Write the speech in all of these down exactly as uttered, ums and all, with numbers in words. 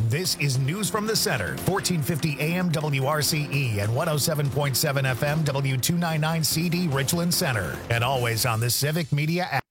This is News from the Center, fourteen fifty A M W R C E and one oh seven point seven F M W two ninety-nine C D Richland Center. And always on the Civic Media app.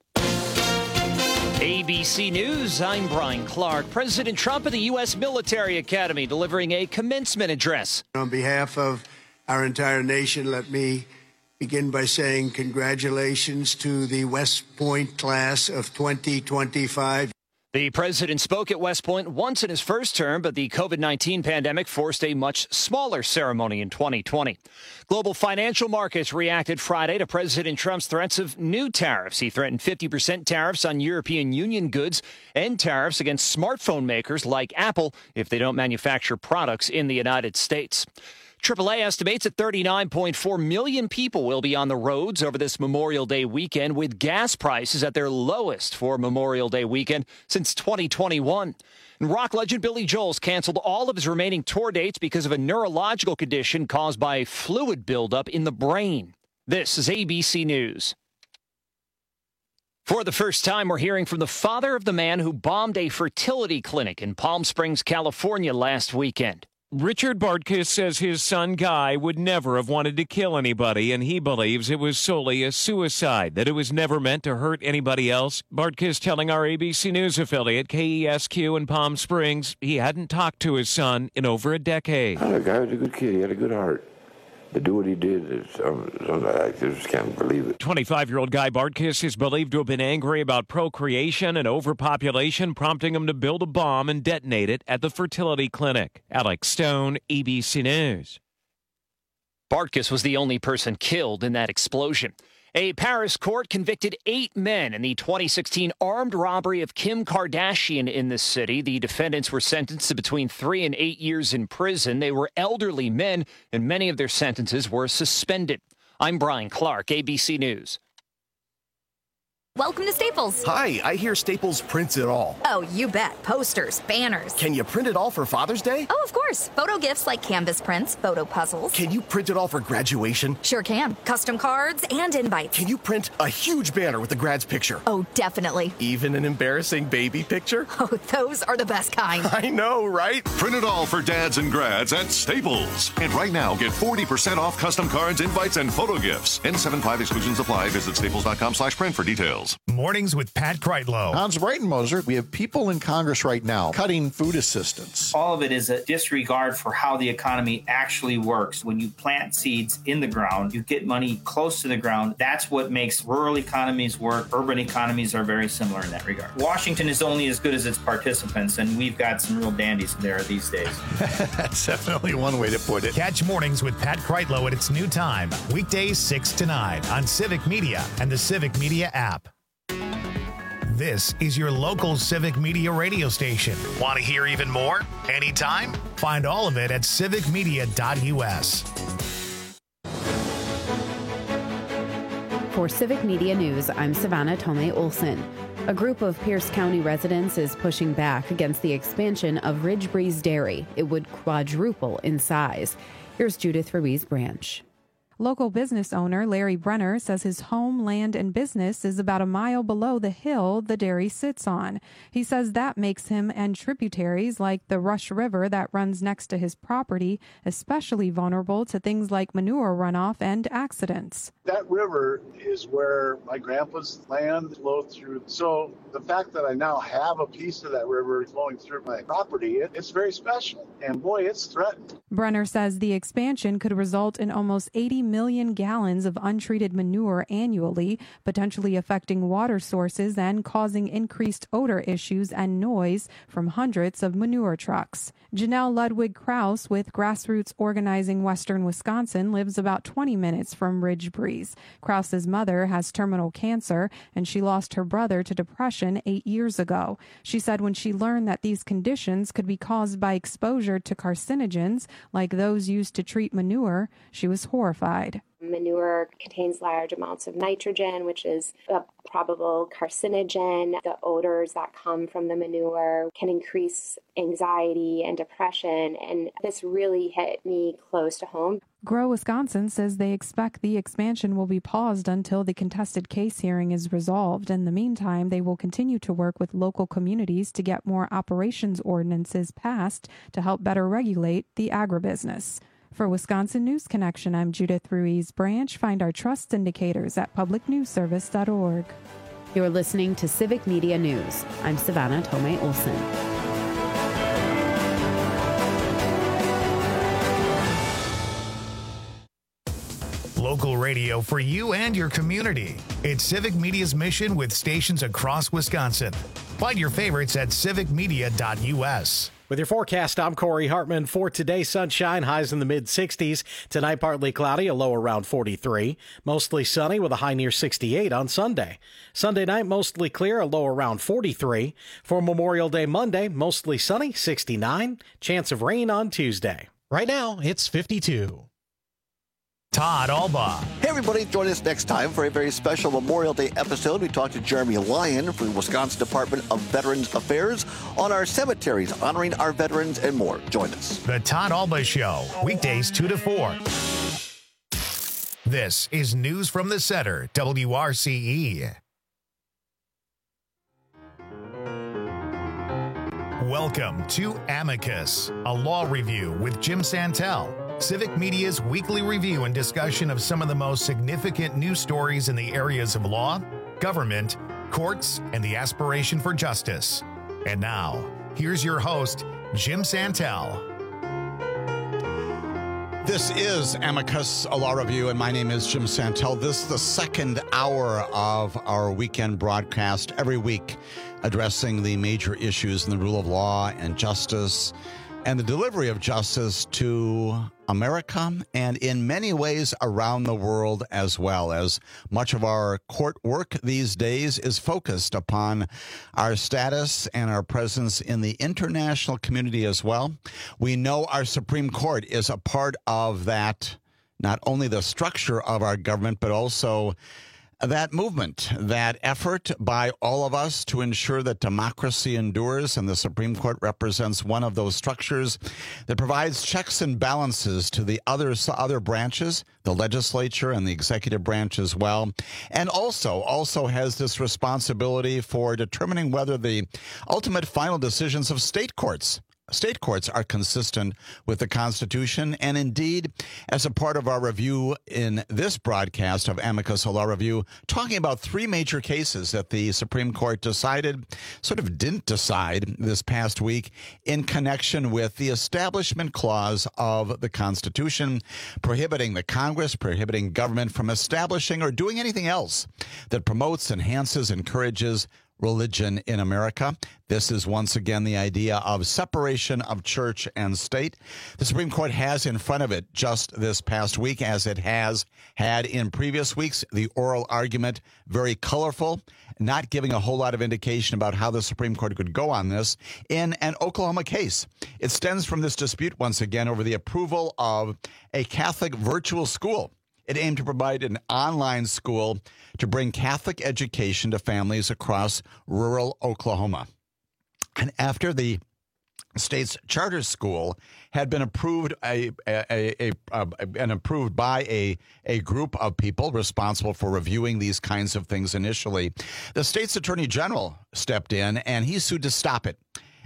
A B C News, I'm Brian Clark. President Trump at the U S Military Academy delivering a commencement address. On behalf of our entire nation, let me begin by saying congratulations to the West Point class of twenty twenty-five. The president spoke at West Point once in his first term, but the COVID nineteen pandemic forced a much smaller ceremony in twenty twenty. Global financial markets reacted Friday to President Trump's threats of new tariffs. He threatened fifty percent tariffs on European Union goods and tariffs against smartphone makers like Apple if they don't manufacture products in the United States. triple A estimates that thirty-nine point four million people will be on the roads over this Memorial Day weekend, with gas prices at their lowest for Memorial Day weekend since twenty twenty-one. And rock legend Billy Joel's canceled all of his remaining tour dates because of a neurological condition caused by fluid buildup in the brain. This is A B C News. For the first time, we're hearing from the father of the man who bombed a fertility clinic in Palm Springs, California last weekend. Richard Bartkus says his son Guy would never have wanted to kill anybody, and he believes it was solely a suicide, that it was never meant to hurt anybody else. Bartkus telling our A B C News affiliate K E S Q in Palm Springs he hadn't talked to his son in over a decade. Oh, the guy was a good kid. He had a good heart. To do what he did, is, um, I just can't believe it. twenty-five-year-old Guy Bartkus is believed to have been angry about procreation and overpopulation, prompting him to build a bomb and detonate it at the fertility clinic. Alex Stone, A B C News. Bartkus was the only person killed in that explosion. A Paris court convicted eight men in the twenty sixteen armed robbery of Kim Kardashian in the city. The defendants were sentenced to between three and eight years in prison. They were elderly men, and many of their sentences were suspended. I'm Brian Clark, A B C News. Welcome to Staples. Hi, I hear Staples prints it all. Oh, you bet. Posters, banners. Can you print it all for Father's Day? Oh, of course. Photo gifts like canvas prints, photo puzzles. Can you print it all for graduation? Sure can. Custom cards and invites. Can you print a huge banner with the grad's picture? Oh, definitely. Even an embarrassing baby picture? Oh, those are the best kind. I know, right? Print it all for dads and grads at Staples. And right now, get forty percent off custom cards, invites, and photo gifts. N seventy-five exclusions apply. Visit staples.com slash print for details. Mornings with Pat Kreitlow. Hans Breitenmoser, we have people in Congress right now cutting food assistance. All of it is a disregard for how the economy actually works. When you plant seeds in the ground, you get money close to the ground. That's what makes rural economies work. Urban economies are very similar in that regard. Washington is only as good as its participants, and we've got some real dandies there these days. That's definitely one way to put it. Catch Mornings with Pat Kreitlow at its new time, weekdays six to nine on Civic Media and the Civic Media app. This is your local Civic Media radio station. Want to hear even more? Anytime? Find all of it at civic media dot U S. For Civic Media News, I'm Savannah Tomei Olson. A group of Pierce County residents is pushing back against the expansion of Ridge Breeze Dairy. It would quadruple in size. Here's Judith Ruiz Branch. Local business owner Larry Brenner says his home, land, and business is about a mile below the hill the dairy sits on. He says that makes him and tributaries like the Rush River that runs next to his property especially vulnerable to things like manure runoff and accidents. That river is where my grandpa's land flowed through. So the fact that I now have a piece of that river flowing through my property, it, it's very special. And boy, it's threatened. Brenner says the expansion could result in almost eighty million gallons of untreated manure annually, potentially affecting water sources and causing increased odor issues and noise from hundreds of manure trucks. Janelle Ludwig Krause with Grassroots Organizing Western Wisconsin lives about twenty minutes from Ridge Breeze. Krause's mother has terminal cancer, and she lost her brother to depression eight years ago. She said when she learned that these conditions could be caused by exposure to carcinogens like those used to treat manure, she was horrified. Manure contains large amounts of nitrogen, which is a probable carcinogen. The odors that come from the manure can increase anxiety and depression, and this really hit me close to home. Grow Wisconsin says they expect the expansion will be paused until the contested case hearing is resolved. In the meantime, they will continue to work with local communities to get more operations ordinances passed to help better regulate the agribusiness. For Wisconsin News Connection, I'm Judith Ruiz Branch. Find our trust indicators at public news service dot org. You're listening to Civic Media News. I'm Savannah Tomei Olson. Local radio for you and your community. It's Civic Media's mission with stations across Wisconsin. Find your favorites at civic media dot u s. With your forecast, I'm Corey Hartman. For today, sunshine, highs in the mid sixties. Tonight, partly cloudy, a low around forty-three. Mostly sunny with a high near sixty-eight on Sunday. Sunday night, mostly clear, a low around forty-three. For Memorial Day Monday, mostly sunny, sixty-nine. Chance of rain on Tuesday. Right now, it's fifty-two. Todd Alba. Hey, everybody. Join us next time for a very special Memorial Day episode. We talked to Jeremy Lyon from the Wisconsin Department of Veterans Affairs on our cemeteries, honoring our veterans and more. Join us. The Todd Alba Show, weekdays two to four. This is News from the Center, W R C E. Welcome to Amicus, a law review with Jim Santel. Civic Media's weekly review and discussion of some of the most significant news stories in the areas of law, government, courts, and the aspiration for justice. And now, here's your host, Jim Santel. This is Amicus, a law review, and my name is Jim Santel. This is the second hour of our weekend broadcast every week, addressing the major issues in the rule of law and justice and the delivery of justice to America and in many ways around the world as well, as much of our court work these days is focused upon our status and our presence in the international community as well. We know our Supreme Court is a part of that, not only the structure of our government, but also that movement, that effort by all of us to ensure that democracy endures, and the Supreme Court represents one of those structures that provides checks and balances to the other, other branches, the legislature and the executive branch as well, and also, also has this responsibility for determining whether the ultimate final decisions of state courts State courts are consistent with the Constitution, and indeed, as a part of our review in this broadcast of Amicus Law Review, talking about three major cases that the Supreme Court decided, sort of didn't decide this past week, in connection with the Establishment Clause of the Constitution, prohibiting the Congress, prohibiting government from establishing or doing anything else that promotes, enhances, encourages religion in America. This is once again the idea of separation of church and state. The Supreme Court has in front of it just this past week, as it has had in previous weeks, the oral argument, very colorful, not giving a whole lot of indication about how the Supreme Court could go on this, in an Oklahoma case. It stems from this dispute once again over the approval of a Catholic virtual school. It aimed to provide an online school to bring Catholic education to families across rural Oklahoma. And after the state's charter school had been approved a, a, a, a, a, and approved by a, a group of people responsible for reviewing these kinds of things initially, the state's attorney general stepped in and he sued to stop it.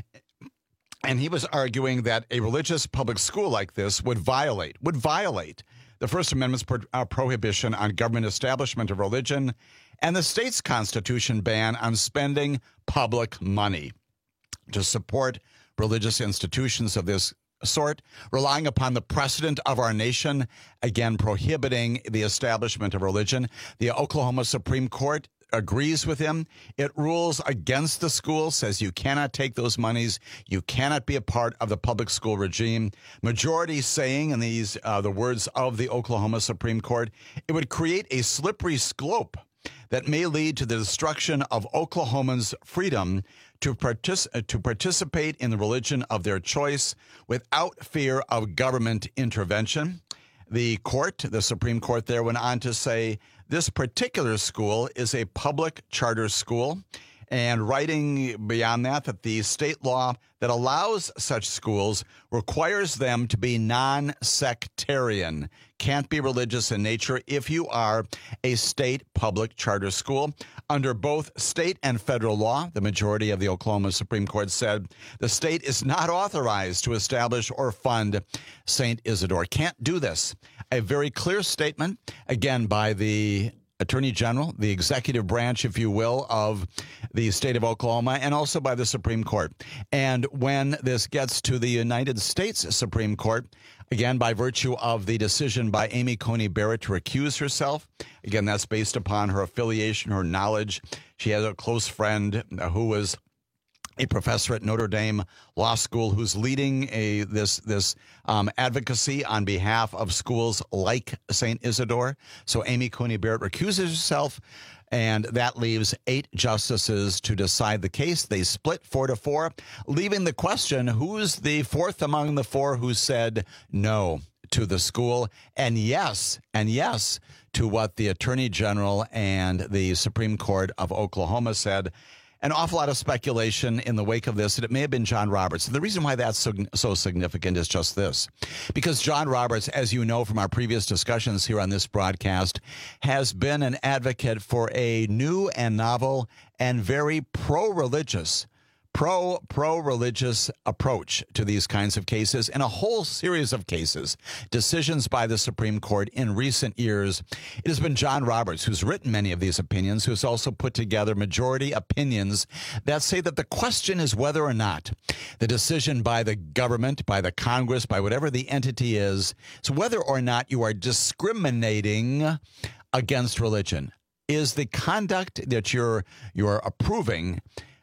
And he was arguing that a religious public school like this would violate, would violate the First Amendment's pro- uh, prohibition on government establishment of religion and the state's Constitution ban on spending public money to support religious institutions of this sort, relying upon the precedent of our nation, again prohibiting the establishment of religion. The Oklahoma Supreme Court agrees with him. It rules against the school, says you cannot take those monies. You cannot be a part of the public school regime. Majority saying, in these uh, the words of the Oklahoma Supreme Court, it would create a slippery slope that may lead to the destruction of Oklahomans' freedom to, partic- to participate in the religion of their choice without fear of government intervention. The court, the Supreme Court there, went on to say this particular school is a public charter school, and writing beyond that, that the state law that allows such schools requires them to be non-sectarian, can't be religious in nature if you are a state public charter school. Under both state and federal law, the majority of the Oklahoma Supreme Court said the state is not authorized to establish or fund Saint Isidore. Can't do this. A very clear statement, again, by the Attorney General, the executive branch, if you will, of the state of Oklahoma, and also by the Supreme Court. And when this gets to the United States Supreme Court, again, by virtue of the decision by Amy Coney Barrett to recuse herself, again, that's based upon her affiliation, her knowledge. She has a close friend who was a professor at Notre Dame Law School who's leading a this this um, advocacy on behalf of schools like Saint Isidore. So Amy Coney Barrett recuses herself, and that leaves eight justices to decide the case. They split four to four, leaving the question, who's the fourth among the four who said no to the school and yes, and yes to what the Attorney General and the Supreme Court of Oklahoma said. An awful lot of speculation in the wake of this that it may have been John Roberts. The reason why that's so, so significant is just this. Because John Roberts, as you know from our previous discussions here on this broadcast, has been an advocate for a new and novel and very pro-religious pro pro-religious approach to these kinds of cases in a whole series of cases, decisions by the Supreme Court in recent years. It has been John Roberts who's written many of these opinions, who's also put together majority opinions that say that the question is whether or not the decision by the government, by the Congress, by whatever the entity is, is whether or not you are discriminating against religion. Is the conduct that you're you're approving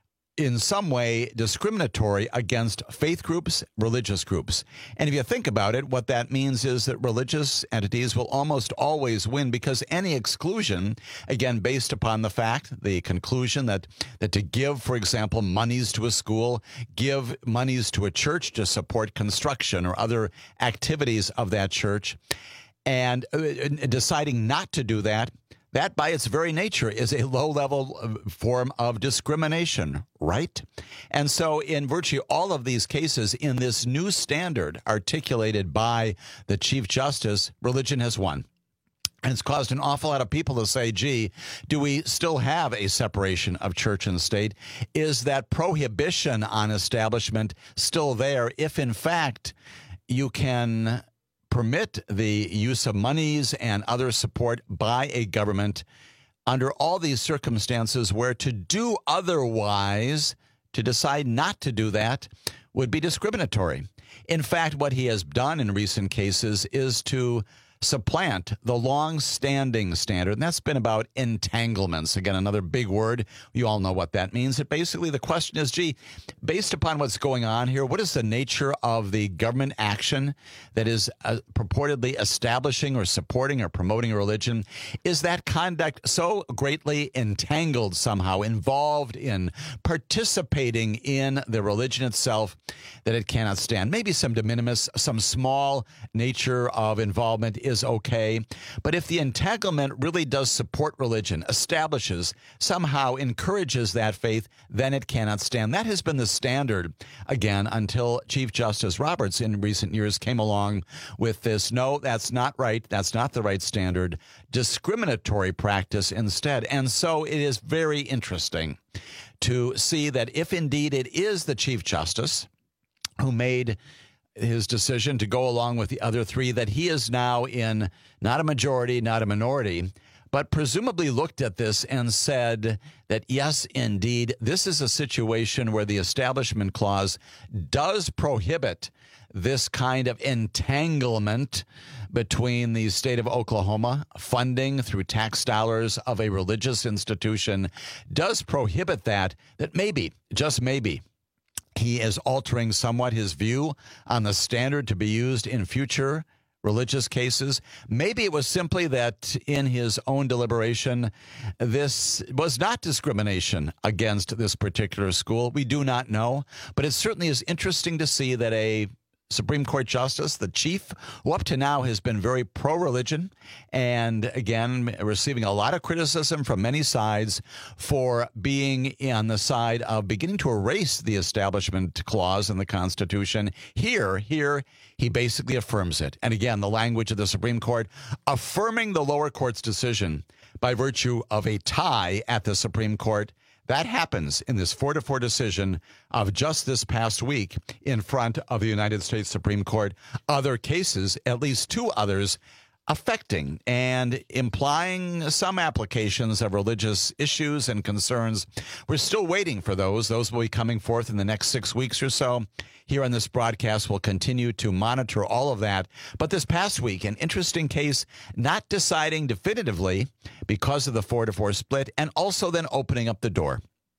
in some way discriminatory against faith groups, religious groups? And if you think about it, what that means is that religious entities will almost always win, because any exclusion, again, based upon the fact, the conclusion that, that to give, for example, monies to a school, give monies to a church to support construction or other activities of that church, and uh, deciding not to do that, that by its very nature is a low-level form of discrimination, right? And so in virtually all of these cases, in this new standard articulated by the Chief Justice, religion has won. And it's caused an awful lot of people to say, gee, do we still have a separation of church and state? Is that prohibition on establishment still there if, in fact, you can permit the use of monies and other support by a government under all these circumstances where to do otherwise, to decide not to do that, would be discriminatory? In fact, what he has done in recent cases is to supplant the long-standing standard, and that's been about entanglements. Again, another big word. You all know what that means. It basically, the question is, gee, based upon what's going on here, what is the nature of the government action that is uh, purportedly establishing or supporting or promoting a religion? Is that conduct so greatly entangled somehow, involved in participating in the religion itself, that it cannot stand? Maybe some de minimis, some small nature of involvement is is okay. But if the entanglement really does support religion, establishes, somehow encourages that faith, then it cannot stand. That has been the standard, again, until Chief Justice Roberts in recent years came along with this, no, that's not right, that's not the right standard, discriminatory practice instead. And so it is very interesting to see that if indeed it is the Chief Justice who made his decision to go along with the other three, that he is now in not a majority, not a minority, but presumably looked at this and said that, yes, indeed, this is a situation where the Establishment Clause does prohibit this kind of entanglement between the state of Oklahoma, funding through tax dollars of a religious institution, does prohibit that, that maybe, just maybe, he is altering somewhat his view on the standard to be used in future religious cases. Maybe it was simply that in his own deliberation, this was not discrimination against this particular school. We do not know, but it certainly is interesting to see that a Supreme Court justice, the chief, who up to now has been very pro-religion and, again, receiving a lot of criticism from many sides for being on the side of beginning to erase the Establishment Clause in the Constitution. Here, here, he basically affirms it. And again, the language of the Supreme Court affirming the lower court's decision by virtue of a tie at the Supreme Court. That happens in this four to four decision of just this past week in front of the United States Supreme Court. Other cases, at least two others, affecting and implying some applications of religious issues and concerns. We're still waiting for those. Those will be coming forth in the next six weeks or so. Here on this broadcast, we'll continue to monitor all of that. But this past week, an interesting case, not deciding definitively because of the four to four split, and also then opening up the door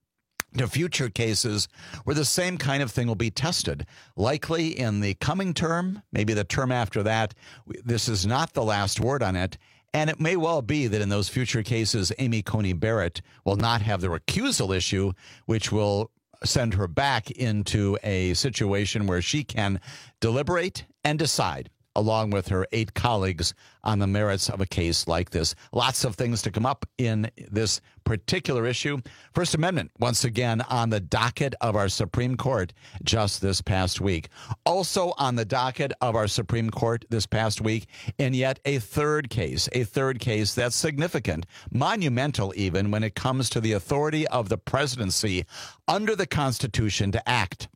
to future cases where the same kind of thing will be tested. Likely in the coming term, maybe the term after that. This is not the last word on it. And it may well be that in those future cases, Amy Coney Barrett will not have the recusal issue, which will send her back into a situation where she can deliberate and decide, along with her eight colleagues, on the merits of a case like this. Lots of things to come up in this particular issue. First Amendment, once again, on the docket of our Supreme Court just this past week. Also on the docket of our Supreme Court this past week, in yet a third case, a third case that's significant, monumental even, when it comes to the authority of the presidency under the Constitution to act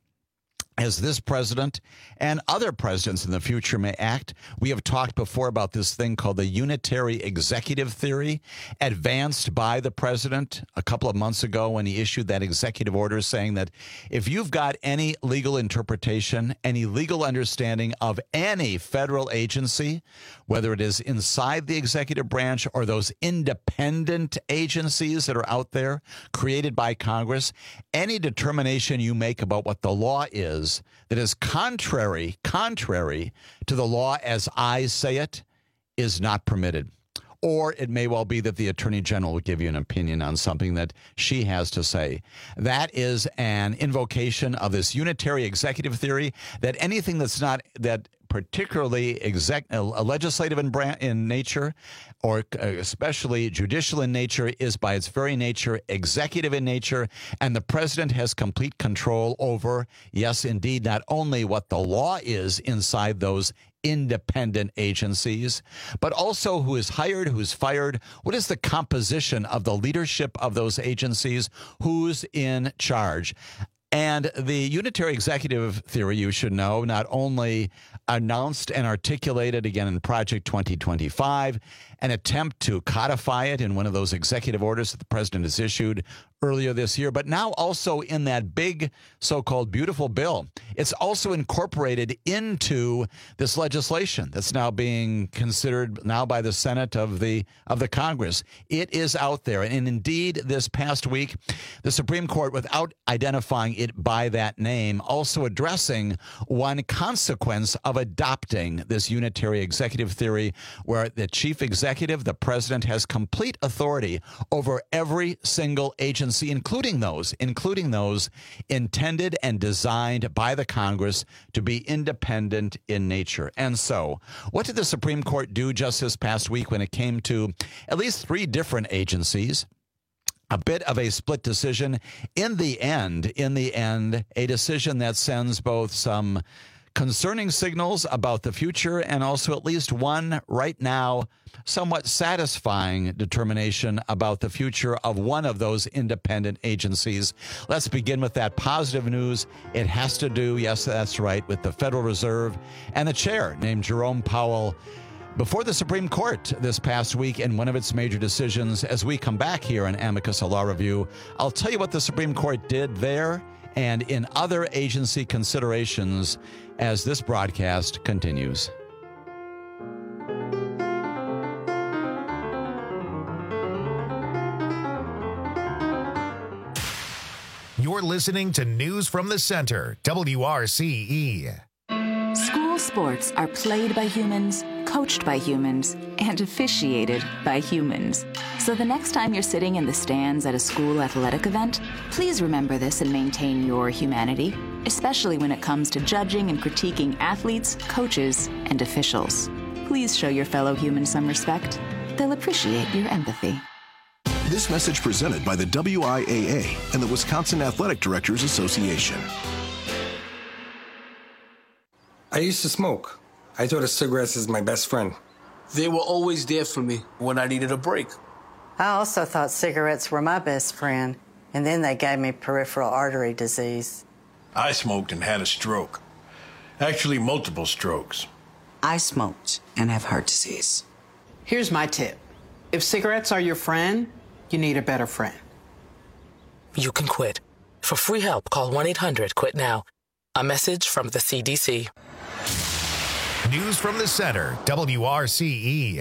as this president and other presidents in the future may act. We have talked before about this thing called the unitary executive theory, advanced by the president a couple of months ago when he issued that executive order saying that if you've got any legal interpretation, any legal understanding of any federal agency, whether it is inside the executive branch or those independent agencies that are out there created by Congress, any determination you make about what the law is that is contrary, contrary to the law as I say it, is not permitted. Or it may well be that the Attorney General will give you an opinion on something that she has to say. That is an invocation of this unitary executive theory that anything that's not that particularly exec, uh, legislative in, brand, in nature, or uh, especially judicial in nature, is by its very nature executive in nature, and the president has complete control over, yes, indeed, not only what the law is inside those independent agencies, but also who is hired, who's fired, what is the composition of the leadership of those agencies, who's in charge. And the unitary executive theory, you should know, not only announced and articulated again in Project twenty twenty-five, an attempt to codify it in one of those executive orders that the president has issued earlier this year, but now also in that big so-called beautiful bill. It's also incorporated into this legislation that's now being considered now by the Senate of the of the Congress. It is out there. And indeed, this past week, the Supreme Court, without identifying it by that name, also addressing one consequence of adopting this unitary executive theory, where the chief executive, the president, has complete authority over every single agency, including those, including those intended and designed by the Congress to be independent in nature. And so, what did the Supreme Court do just this past week when it came to at least three different agencies? A bit of a split decision. In the end, in the end, a decision that sends both some concerning signals about the future and also at least one right now somewhat satisfying determination about the future of one of those independent agencies. Let's begin with that positive news. It has to do, yes, that's right, with the Federal Reserve and the chair named Jerome Powell before the Supreme Court this past week in one of its major decisions. As we come back here on Amicus Law Review, I'll tell you what the Supreme Court did there and in other agency considerations as this broadcast continues. You're listening to News from the Center, W R C E. School Professional sports are played by humans, coached by humans, and officiated by humans. So the next time you're sitting in the stands at a school athletic event, please remember this and maintain your humanity, especially when it comes to judging and critiquing athletes, coaches, and officials. Please show your fellow humans some respect. They'll appreciate your empathy. This message presented by the W I A A and the Wisconsin Athletic Directors Association. I used to smoke. I thought of cigarettes as my best friend. They were always there for me when I needed a break. I also thought cigarettes were my best friend, and then they gave me peripheral artery disease. I smoked and had a stroke. Actually, multiple strokes. I smoked and have heart disease. Here's my tip. If cigarettes are your friend, you need a better friend. You can quit. For free help, call one eight hundred quit now. A message from the C D C. News from the center, W R C E.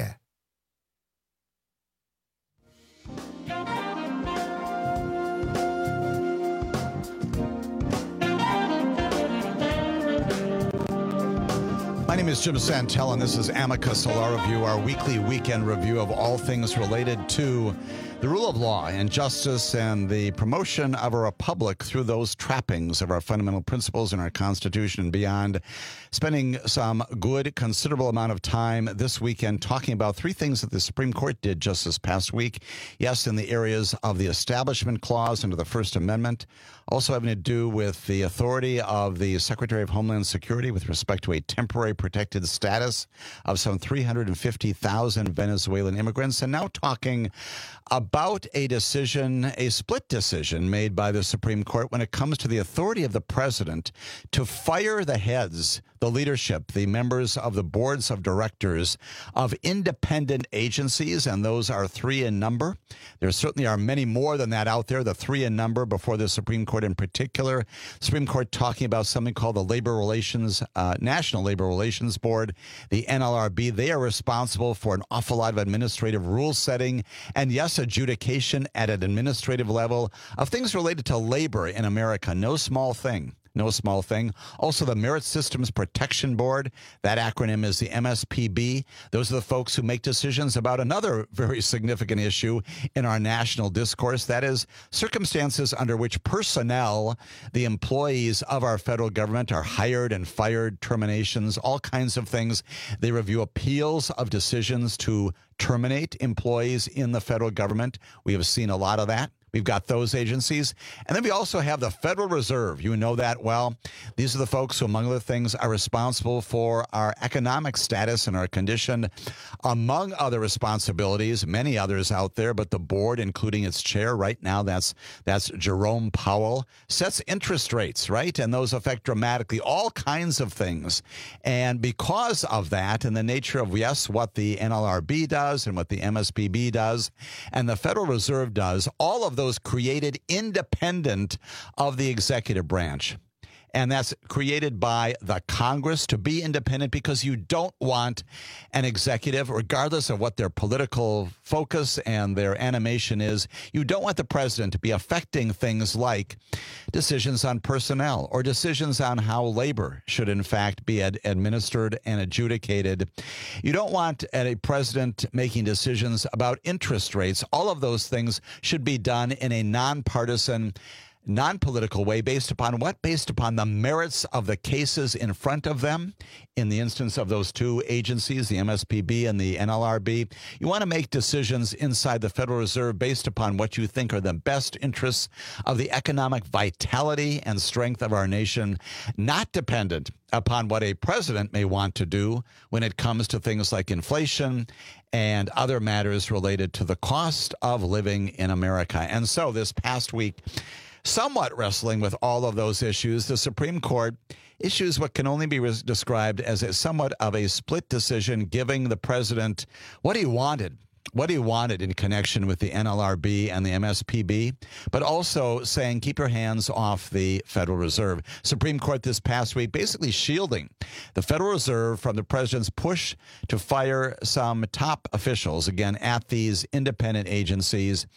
My name is Jim Santel, and this is Amicus Law Review, our weekly weekend review of all things related to the rule of law and justice and the promotion of a republic through those trappings of our fundamental principles in our Constitution and beyond. Spending some good, considerable amount of time this weekend talking about three things that the Supreme Court did just this past week. Yes, in the areas of the Establishment Clause under the First Amendment, also having to do with the authority of the Secretary of Homeland Security with respect to a temporary protected status of some three hundred fifty thousand Venezuelan immigrants, and now talking about a decision, a split decision made by the Supreme Court when it comes to the authority of the president to fire the heads, the leadership, the members of the boards of directors of independent agencies, and those are three in number. There certainly are many more than that out there, the three in number before the Supreme Court in particular. Supreme Court talking about something called the Labor Relations, uh, National Labor Relations Board, the N L R B. They are responsible for an awful lot of administrative rule setting and, yes, adjudication at an administrative level of things related to labor in America. No small thing. No small thing. Also, the Merit Systems Protection Board, that acronym is the M S P B. Those are the folks who make decisions about another very significant issue in our national discourse. That is circumstances under which personnel, the employees of our federal government, are hired and fired, terminations, all kinds of things. They review appeals of decisions to terminate employees in the federal government. We have seen a lot of that. We've got those agencies. And then we also have the Federal Reserve. You know that well. These are the folks who, among other things, are responsible for our economic status and our condition, among other responsibilities, many others out there, but the board, including its chair right now, that's that's Jerome Powell, sets interest rates, right? And those affect dramatically all kinds of things. And because of that and the nature of, yes, what the N L R B does and what the M S P B does and the Federal Reserve does, all of those created independent of the executive branch. And that's created by the Congress to be independent because you don't want an executive, regardless of what their political focus and their animation is, you don't want the president to be affecting things like decisions on personnel or decisions on how labor should, in fact, be ad- administered and adjudicated. You don't want a president making decisions about interest rates. All of those things should be done in a nonpartisan, non-political way. Based upon what? Based upon the merits of the cases in front of them. In the instance of those two agencies, the M S P B and the N L R B, you want to make decisions inside the Federal Reserve based upon what you think are the best interests of the economic vitality and strength of our nation, not dependent upon what a president may want to do when it comes to things like inflation and other matters related to the cost of living in America. And so this past week, somewhat wrestling with all of those issues, the Supreme Court issues what can only be res- described as a somewhat of a split decision, giving the president what he wanted, what he wanted in connection with the N L R B and the M S P B, but also saying keep your hands off the Federal Reserve. Supreme Court this past week basically shielding the Federal Reserve from the president's push to fire some top officials, again, at these independent agencies.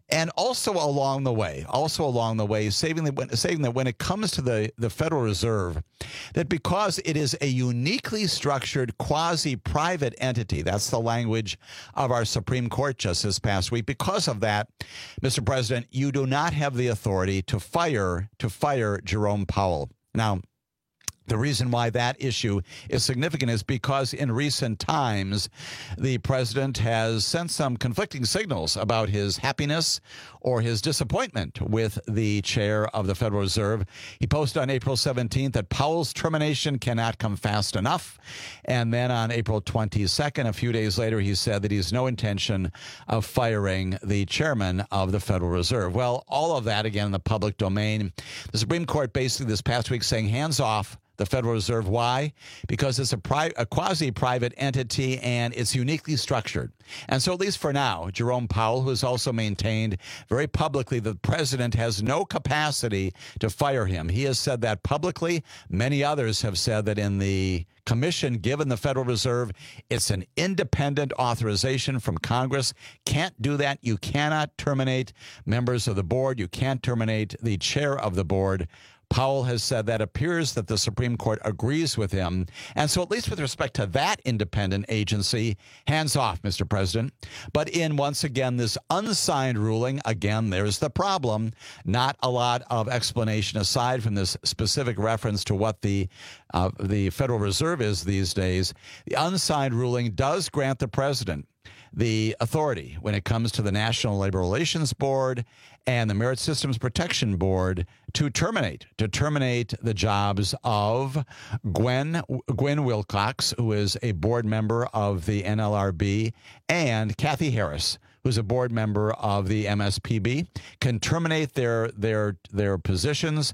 And also along the way, also along the way, saving that, saying that when it comes to the, the Federal Reserve, that because it is a uniquely structured quasi-private entity, that's the language of our Supreme Court just this past week, because of that, Mister President, you do not have the authority to fire, to fire Jerome Powell. Now, the reason why that issue is significant is because in recent times, the president has sent some conflicting signals about his happiness or his disappointment with the chair of the Federal Reserve. He posted on April seventeenth that Powell's termination cannot come fast enough. And then on April twenty-second, a few days later, he said that he has no intention of firing the chairman of the Federal Reserve. Well, all of that, again, in the public domain. The Supreme Court basically this past week saying hands off the Federal Reserve. Why? Because it's a, pri- a quasi-private entity and it's uniquely structured. And so at least for now, Jerome Powell, who has also maintained very publicly that the president has no capacity to fire him. He has said that publicly. Many others have said that in the commission given the Federal Reserve, it's an independent authorization from Congress. Can't do that. You cannot terminate members of the board. You can't terminate the chair of the board. Powell has said that appears that the Supreme Court agrees with him. And so at least with respect to that independent agency, hands off, Mister President. But in, once again, this unsigned ruling, again, there's the problem. Not a lot of explanation aside from this specific reference to what the uh, the Federal Reserve is these days. The unsigned ruling does grant the president the authority when it comes to the National Labor Relations Board and the Merit Systems Protection Board to terminate, to terminate the jobs of Gwen, Gwen Wilcox, who is a board member of the N L R B, and Kathy Harris, who's a board member of the M S P B, can terminate their their their positions.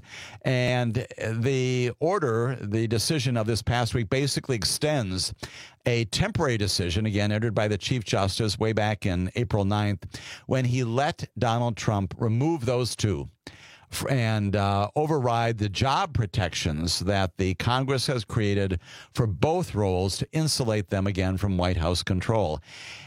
And the order, the decision of this past week, basically extends a temporary decision, again, entered by the Chief Justice way back in April ninth, when he let Donald Trump remove those two and uh, override the job protections that the Congress has created for both roles to insulate them again from White House control.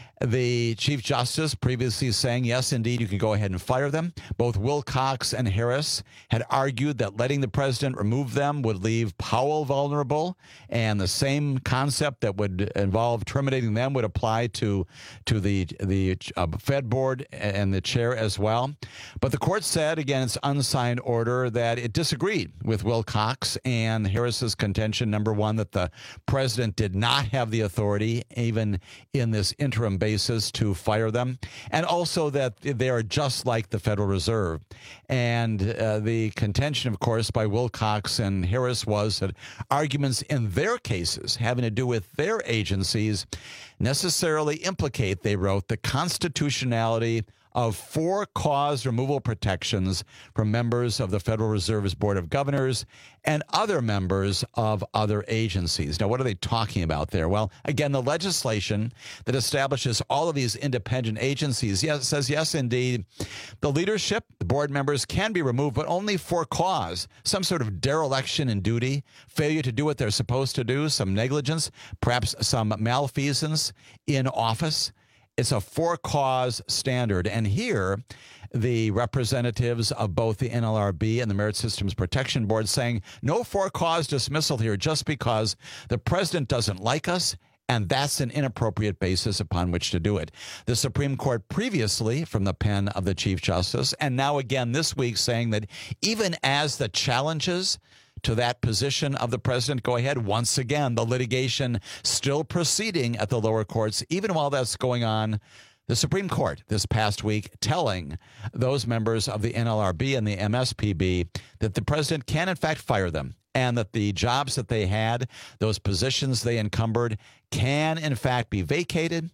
The Chief Justice previously saying, yes, indeed, you can go ahead and fire them. Both Wilcox and Harris had argued that letting the president remove them would leave Powell vulnerable, and the same concept that would involve terminating them would apply to to the the uh, Fed board and the chair as well. But the court said, again, its unsigned order, that it disagreed with Wilcox and Harris's contention, number one, that the president did not have the authority, even in this interim basis, to fire them, and also that they are just like the Federal Reserve. And uh, the contention, of course, by Wilcox and Harris was that arguments in their cases having to do with their agencies necessarily implicate, they wrote, the constitutionality of for-cause removal protections from members of the Federal Reserve's Board of Governors and other members of other agencies. Now, what are they talking about there? Well, again, the legislation that establishes all of these independent agencies yes, says, yes, indeed, the leadership, the board members can be removed, but only for cause, some sort of dereliction in duty, failure to do what they're supposed to do, some negligence, perhaps some malfeasance in office. It's a for-cause standard. And here, the representatives of both the N L R B and the Merit Systems Protection Board saying no for-cause dismissal here just because the president doesn't like us, and that's an inappropriate basis upon which to do it. The Supreme Court previously, from the pen of the Chief Justice, and now again this week, saying that even as the challenges to that position of the president go ahead, once again, the litigation still proceeding at the lower courts, even while that's going on, the Supreme Court this past week telling those members of the N L R B and the M S P B that the president can, in fact, fire them, and that the jobs that they had, those positions they encumbered, can, in fact, be vacated,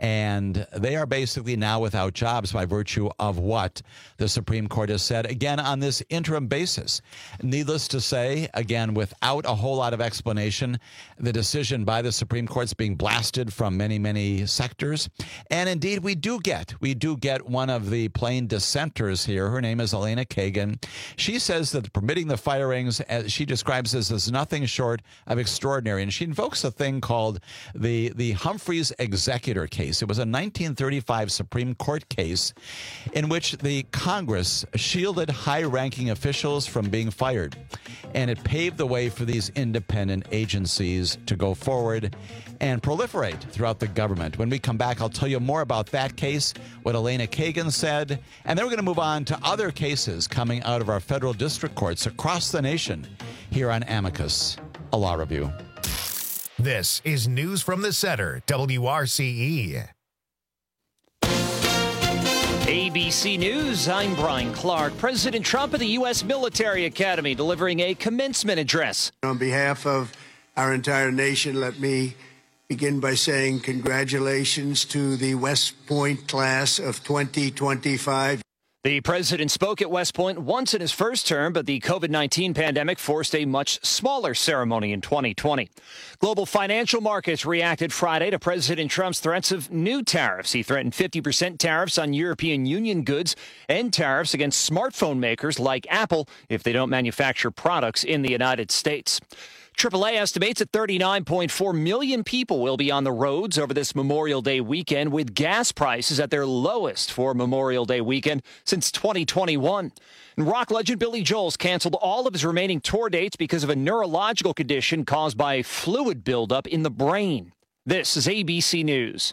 and they are basically now without jobs by virtue of what the Supreme Court has said, again, on this interim basis. Needless to say, again, without a whole lot of explanation, the decision by the Supreme Court is being blasted from many, many sectors. And indeed, we do get, we do get one of the plain dissenters here. Her name is Elena Kagan. She says that permitting the firings, as she describes describes this as nothing short of extraordinary. And she invokes a thing called the, the Humphreys Executor case. It was a nineteen thirty-five Supreme Court case in which the Congress shielded high-ranking officials from being fired. And it paved the way for these independent agencies to go forward and proliferate throughout the government. When we come back, I'll tell you more about that case, what Elena Kagan said, and then we're going to move on to other cases coming out of our federal district courts across the nation here on Amicus, a law review. This is News from the Center, W R C E. A B C News, I'm Brian Clark. President Trump at the U S Military Academy delivering a commencement address. On behalf of our entire nation, let me begin by saying congratulations to the West Point class of twenty twenty-five. The president spoke at West Point once in his first term, but the COVID nineteen pandemic forced a much smaller ceremony in twenty twenty. Global financial markets reacted Friday to President Trump's threats of new tariffs. He threatened fifty percent tariffs on European Union goods and tariffs against smartphone makers like Apple if they don't manufacture products in the United States. triple A estimates that thirty-nine point four million people will be on the roads over this Memorial Day weekend, with gas prices at their lowest for Memorial Day weekend since twenty twenty-one. And rock legend Billy Joel's canceled all of his remaining tour dates because of a neurological condition caused by fluid buildup in the brain. This is A B C News.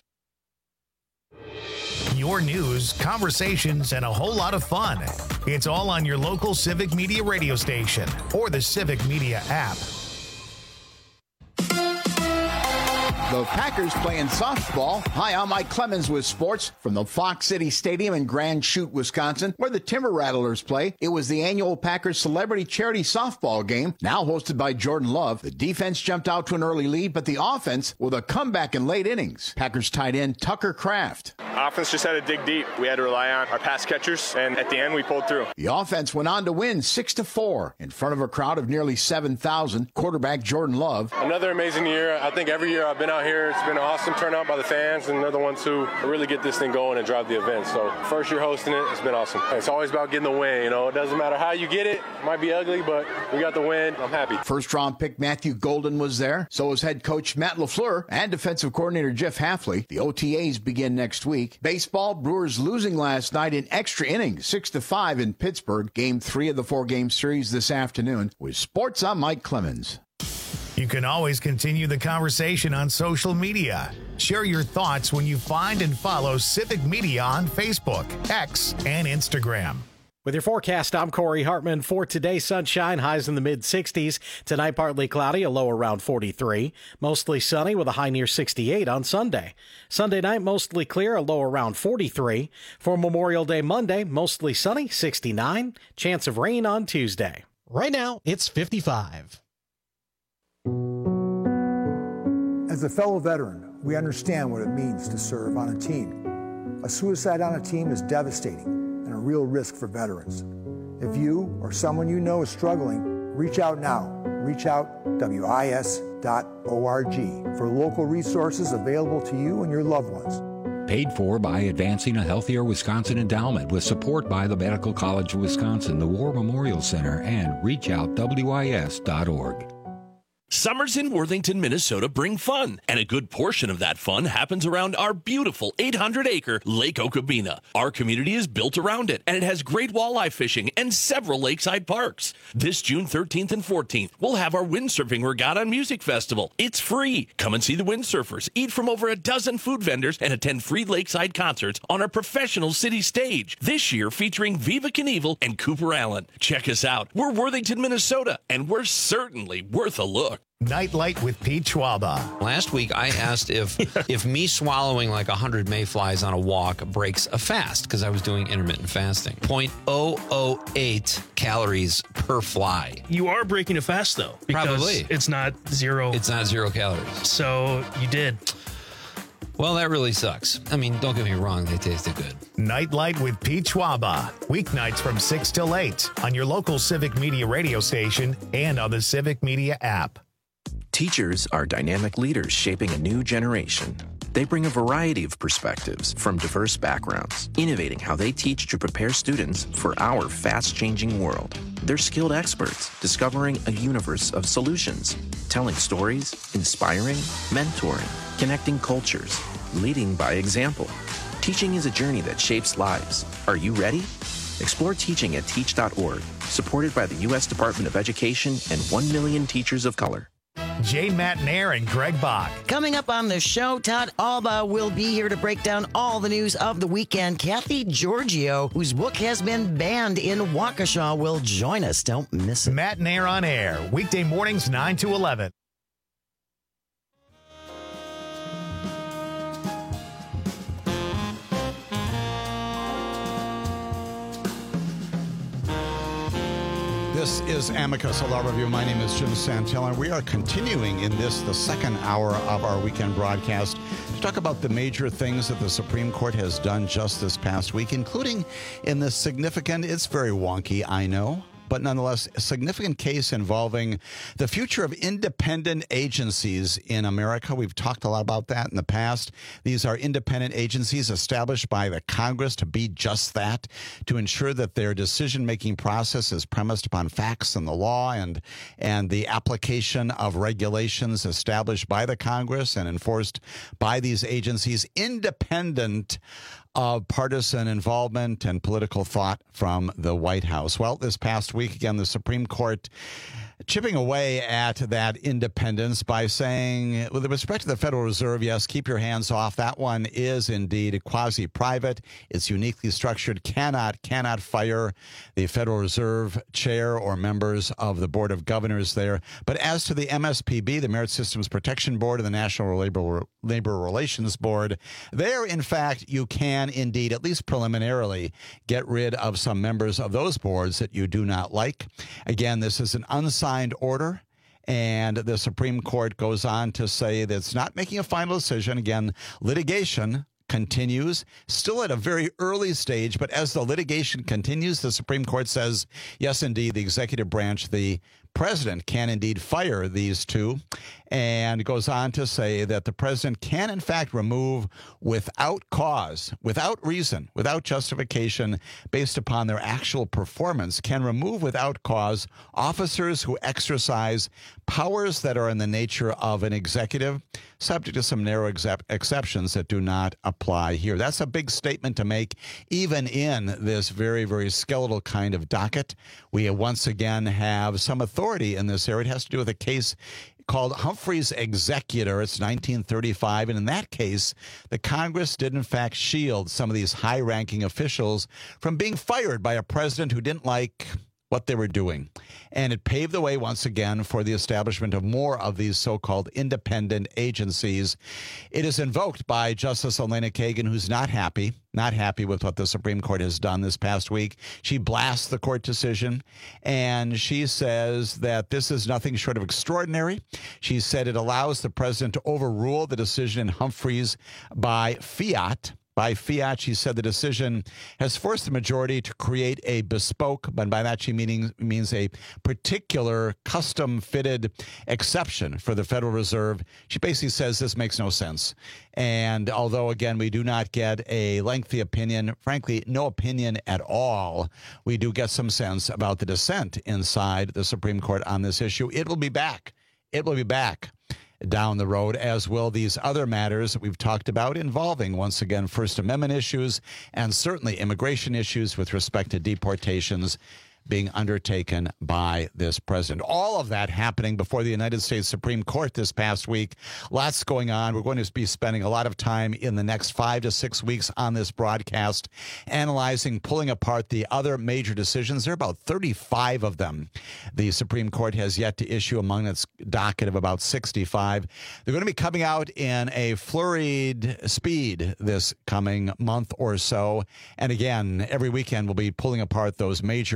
Your news, conversations, and a whole lot of fun. It's all on your local Civic Media radio station or the Civic Media app. The Packers playing softball. Hi, I'm Mike Clemens with sports from the Fox City Stadium in Grand Chute, Wisconsin, where the Timber Rattlers play. It was the annual Packers Celebrity Charity Softball game, now hosted by Jordan Love. The defense jumped out to an early lead, but the offense with a comeback in late innings. Packers tight end Tucker Kraft. Offense just had to dig deep. We had to rely on our pass catchers, and at the end, we pulled through. The offense went on to win six to four in front of a crowd of nearly seven thousand. Quarterback Jordan Love. Another amazing year. I think every year I've been out here, it's been an awesome turnout by the fans, and they're the ones who really get this thing going and drive the event. So first year hosting it, it's been awesome. It's always about getting the win. You know, it doesn't matter how you get it. It might be ugly, but we got the win. I'm happy. First round pick Matthew Golden was there. So was head coach Matt LaFleur and defensive coordinator Jeff Hafley. The O T As begin next week. Baseball, Brewers losing last night in extra innings, six to five in Pittsburgh. Game three of the four-game series this afternoon. With sports, I'm Mike Clemens. You can always continue the conversation on social media. Share your thoughts when you find and follow Civic Media on Facebook, X, and Instagram. With your forecast, I'm Corey Hartman. For today, sunshine, highs in the mid sixties. Tonight, partly cloudy, a low around forty-three. Mostly sunny with a high near sixty-eight on Sunday. Sunday night, mostly clear, a low around forty-three. For Memorial Day Monday, mostly sunny, sixty-nine. Chance of rain on Tuesday. Right now, it's fifty-five. As a fellow veteran, we understand what it means to serve on a team. A suicide on a team is devastating and a real risk for veterans. If you or someone you know is struggling, reach out now. Reach out W I S dot org for local resources available to you and your loved ones. Paid for by Advancing a Healthier Wisconsin Endowment with support by the Medical College of Wisconsin, the War Memorial Center, and reach out W I S dot org. Summers in Worthington, Minnesota bring fun, and a good portion of that fun happens around our beautiful eight hundred acre Lake Okabena. Our community is built around it, and it has great walleye fishing and several lakeside parks. This June thirteenth and fourteenth, we'll have our Windsurfing Regatta and Music Festival. It's free. Come and see the windsurfers, eat from over a dozen food vendors, and attend free lakeside concerts on our professional city stage. This year featuring Viva Knievel and Cooper Allen. Check us out. We're Worthington, Minnesota, and we're certainly worth a look. Nightlight with Pete Schwaba. Last week, I asked if if me swallowing like one hundred mayflies on a walk breaks a fast, because I was doing intermittent fasting. zero point zero zero eight calories per fly. You are breaking a fast, though. Because Probably. It's not zero. It's not zero calories. So you did. Well, that really sucks. I mean, don't get me wrong, they tasted good. Nightlight with Pete Schwaba. Weeknights from six till eight on your local Civic Media radio station and on the Civic Media app. Teachers are dynamic leaders shaping a new generation. They bring a variety of perspectives from diverse backgrounds, innovating how they teach to prepare students for our fast-changing world. They're skilled experts, discovering a universe of solutions, telling stories, inspiring, mentoring, connecting cultures, leading by example. Teaching is a journey that shapes lives. Are you ready? Explore teaching at teach dot org, supported by the U S Department of Education and one million teachers of color. Jane Matnair and Greg Bach. Coming up on the show, Todd Alba will be here to break down all the news of the weekend. Kathy Giorgio, whose book has been banned in Waukesha, will join us. Don't miss it. Matnair on air, weekday mornings nine to eleven. This is Amicus, a law review. My name is Jim Santel, and we are continuing in this, the second hour of our weekend broadcast, to talk about the major things that the Supreme Court has done just this past week, including in the significant, it's very wonky, I know, but nonetheless, a significant case involving the future of independent agencies in America. We've talked a lot about that in the past. These are independent agencies established by the Congress to be just that, to ensure that their decision-making process is premised upon facts and the law and, and the application of regulations established by the Congress and enforced by these agencies, independent of partisan involvement and political thought from the White House. Well, this past week, again, the Supreme Court chipping away at that independence by saying, with respect to the Federal Reserve, yes, keep your hands off. That one is indeed quasi-private. It's uniquely structured, cannot, cannot fire the Federal Reserve chair or members of the Board of Governors there. But as to the M S P B, the Merit Systems Protection Board, and the National Labor, Labor Relations Board, there, in fact, you can indeed, at least preliminarily, get rid of some members of those boards that you do not like. Again, this is an unsigned order, and the Supreme Court goes on to say that it's not making a final decision. Again, litigation continues, still at a very early stage, but as the litigation continues, the Supreme Court says, yes, indeed, the executive branch, the president, can indeed fire these two, and goes on to say that the president can, in fact, remove without cause, without reason, without justification, based upon their actual performance, can remove without cause officers who exercise powers that are in the nature of an executive, subject to some narrow excep- exceptions that do not apply here. That's a big statement to make, even in this very, very skeletal kind of docket. We once again have some authority in this area. It has to do with a case called Humphrey's Executor. It's nineteen thirty-five, and in that case, the Congress did in fact shield some of these high-ranking officials from being fired by a president who didn't like what they were doing. And it paved the way once again for the establishment of more of these so-called independent agencies. It is invoked by Justice Elena Kagan, who's not happy, not happy with what the Supreme Court has done this past week. She blasts the court decision, and she says that this is nothing short of extraordinary. She said it allows the president to overrule the decision in Humphreys by fiat. By fiat, she said the decision has forced the majority to create a bespoke, but by that she meaning, means a particular custom-fitted exception for the Federal Reserve. She basically says this makes no sense. And although, again, we do not get a lengthy opinion, frankly, no opinion at all, we do get some sense about the dissent inside the Supreme Court on this issue. It will be back. It will be back down the road, as will these other matters that we've talked about involving, once again, First Amendment issues and certainly immigration issues with respect to deportations being undertaken by this president. All of that happening before the United States Supreme Court this past week. Lots going on. We're going to be spending a lot of time in the next five to six weeks on this broadcast, analyzing, pulling apart the other major decisions. There are about thirty-five of them the Supreme Court has yet to issue among its docket of about sixty-five. They're going to be coming out in a flurried speed this coming month or so. And again, every weekend we'll be pulling apart those major cases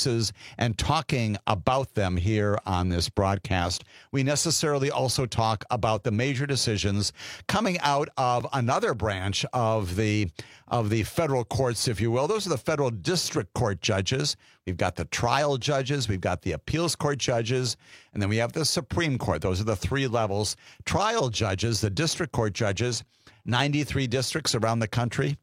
cases and talking about them here on this broadcast, we necessarily also talk about the major decisions coming out of another branch of the of the federal courts, if you will. Those are the federal district court judges. We've got the trial judges. We've got the appeals court judges. And then we have the Supreme Court. Those are the three levels. Trial judges, the district court judges, ninety-three districts around the country.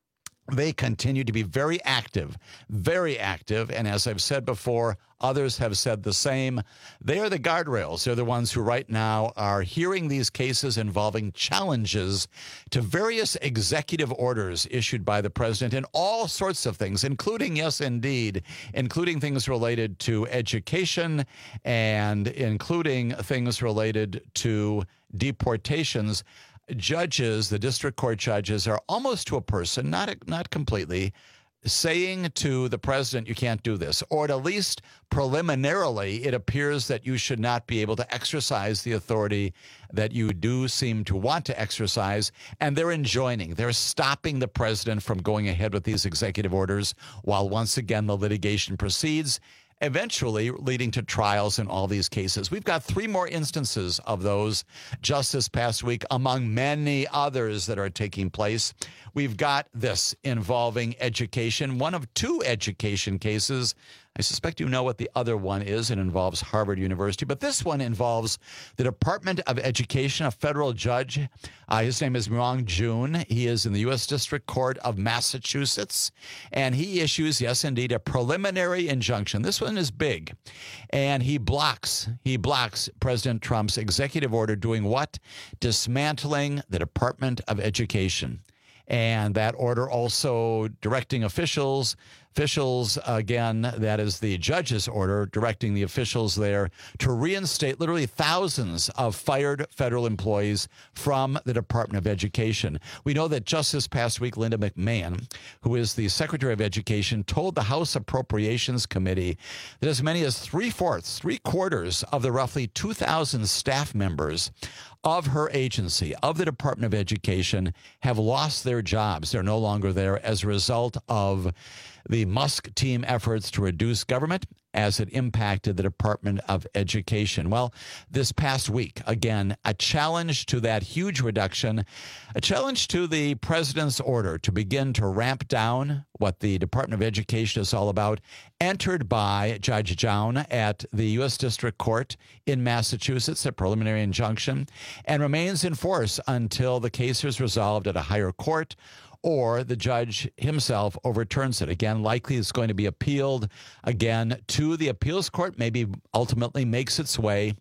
They continue to be very active, very active. And as I've said before, others have said the same. They are the guardrails. They're the ones who right now are hearing these cases involving challenges to various executive orders issued by the president in all sorts of things, including, yes, indeed, including things related to education and including things related to deportations. Judges, the district court judges, are almost to a person, not not completely, saying to the president, you can't do this, or at least preliminarily, it appears that you should not be able to exercise the authority that you do seem to want to exercise, and they're enjoining, they're stopping the president from going ahead with these executive orders while once again the litigation proceeds, eventually leading to trials in all these cases. We've got three more instances of those just this past week, among many others that are taking place. We've got this involving education, one of two education cases. I suspect you know what the other one is. It involves Harvard University. But this one involves the Department of Education, a federal judge. Uh, his name is Myung Joon. He is in the U S District Court of Massachusetts. And he issues, yes, indeed, a preliminary injunction. This one is big. And he blocks, he blocks President Trump's executive order doing what? Dismantling the Department of Education. And that order also directing officials, officials, again, that is the judge's order, directing the officials there to reinstate literally thousands of fired federal employees from the Department of Education. We know that just this past week, Linda McMahon, who is the Secretary of Education, told the House Appropriations Committee that as many as three-fourths, three-quarters of the roughly two thousand staff members of her agency, of the Department of Education, have lost their jobs. They're no longer there as a result of the Musk team efforts to reduce government as it impacted the Department of Education. Well, this past week, again, a challenge to that huge reduction, a challenge to the president's order to begin to ramp down what the Department of Education is all about, entered by Judge Joun at the U S District Court in Massachusetts, a preliminary injunction, and remains in force until the case is resolved at a higher court or the judge himself overturns it. Again, likely it's going to be appealed again to the appeals court, maybe ultimately makes its way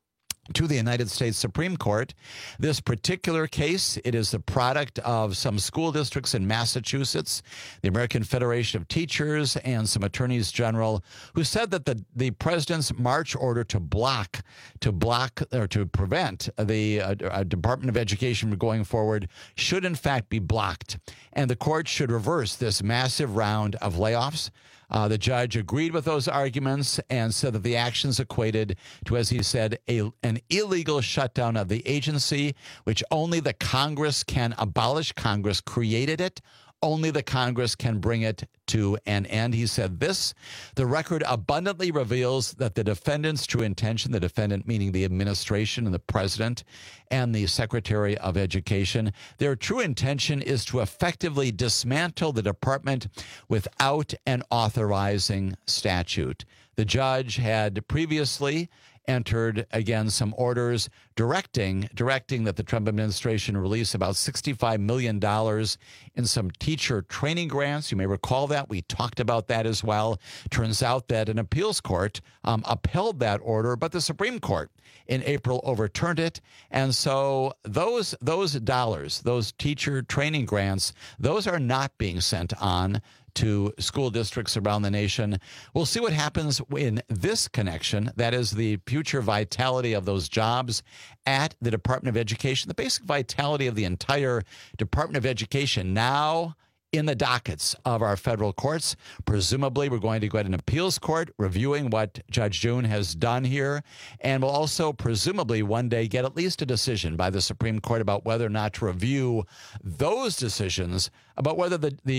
to the United States Supreme Court. This particular case, it is the product of some school districts in Massachusetts, the American Federation of Teachers, and some attorneys general who said that the, the president's March order to block, to block or to prevent the uh, uh, Department of Education from going forward should in fact be blocked. And the court should reverse this massive round of layoffs. Uh, the judge agreed with those arguments and said that the actions equated to, as he said, a, an illegal shutdown of the agency, which only the Congress can abolish. Congress created it. Only the Congress can bring it to an end. He said this, the record abundantly reveals that the defendant's true intention, the defendant meaning the administration and the president and the Secretary of Education, their true intention is to effectively dismantle the department without an authorizing statute. The judge had previously entered, again, some orders directing directing that the Trump administration release about sixty-five million dollars in some teacher training grants. You may recall that. We talked about that as well. Turns out that an appeals court um, upheld that order, but the Supreme Court in April overturned it. And so those those dollars, those teacher training grants, those are not being sent on to school districts around the nation. We'll see what happens in this connection. That is the future vitality of those jobs at the Department of Education, the basic vitality of the entire Department of Education now in the dockets of our federal courts. Presumably, we're going to go to an appeals court reviewing what Judge Joun has done here. And we'll also presumably one day get at least a decision by the Supreme Court about whether or not to review those decisions, about whether the, the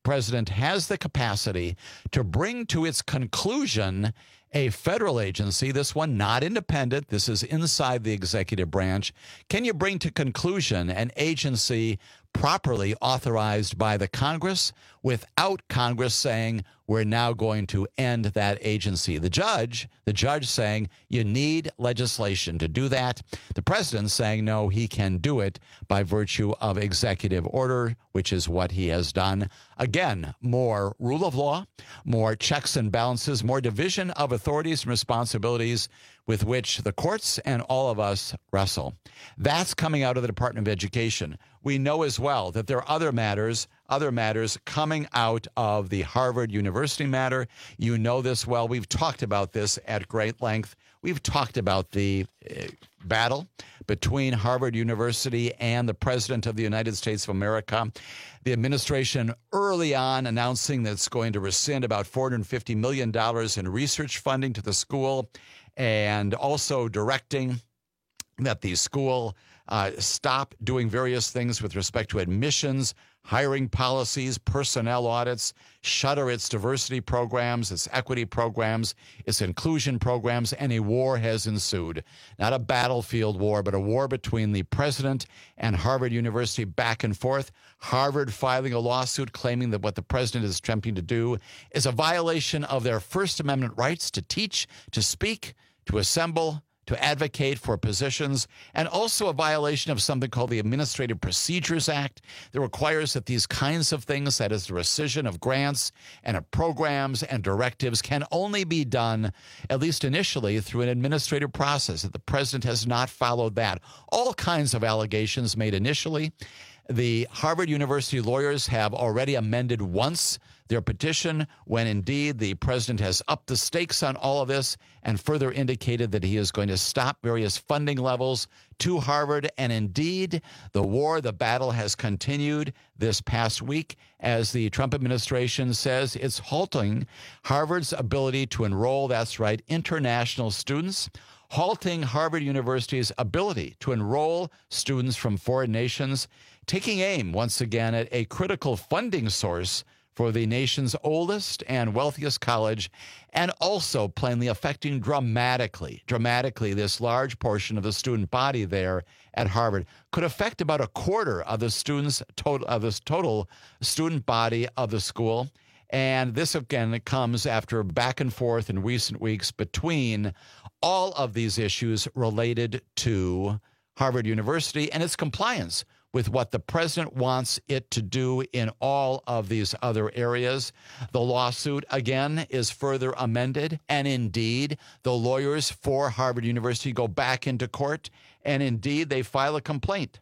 president has the capacity to bring to its conclusion a federal agency, this one not independent, this is inside the executive branch. Can you bring to conclusion an agency properly authorized by the Congress without Congress saying we're now going to end that agency? The judge, the judge saying you need legislation to do that. The president saying no, he can do it by virtue of executive order, which is what he has done. Again, more rule of law, more checks and balances, more division of authorities and responsibilities with which the courts and all of us wrestle. That's coming out of the Department of Education. We know as well that there are other matters, other matters coming out of the Harvard University matter. You know this well. We've talked about this at great length. We've talked about the uh, battle between Harvard University and the President of the United States of America. The administration early on announcing that it's going to rescind about four hundred fifty million dollars in research funding to the school, and also directing that the school uh, stop doing various things with respect to admissions, hiring policies, personnel audits, shutter its diversity programs, its equity programs, its inclusion programs, and a war has ensued. Not a battlefield war, but a war between the president and Harvard University back and forth. Harvard filing a lawsuit claiming that what the president is attempting to do is a violation of their First Amendment rights to teach, to speak, to assemble, to advocate for positions, and also a violation of something called the Administrative Procedures Act that requires that these kinds of things, that is the rescission of grants and of programs and directives, can only be done, at least initially, through an administrative process, that the president has not followed that. All kinds of allegations made initially. The Harvard University lawyers have already amended once their petition when indeed the president has upped the stakes on all of this and further indicated that he is going to stop various funding levels to Harvard. And indeed, the war, the battle has continued this past week as the Trump administration says it's halting Harvard's ability to enroll, that's right, international students, halting Harvard University's ability to enroll students from foreign nations, taking aim once again at a critical funding source for the nation's oldest and wealthiest college, and also plainly affecting dramatically, dramatically this large portion of the student body there at Harvard. Could affect about a quarter of the students total of this total student body of the school. And this again comes after back and forth in recent weeks between all of these issues related to Harvard University and its compliance with what the president wants it to do in all of these other areas. The lawsuit, again, is further amended, and indeed, the lawyers for Harvard University go back into court, and indeed, they file a complaint